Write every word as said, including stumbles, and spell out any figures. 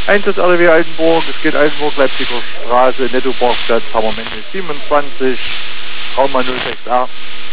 Einsatz R D W Altenburg, es geht Altenburg-Leipziger Straße, Nettoparkplatz, Hammermende siebenundzwanzig, Trauma null sechs a.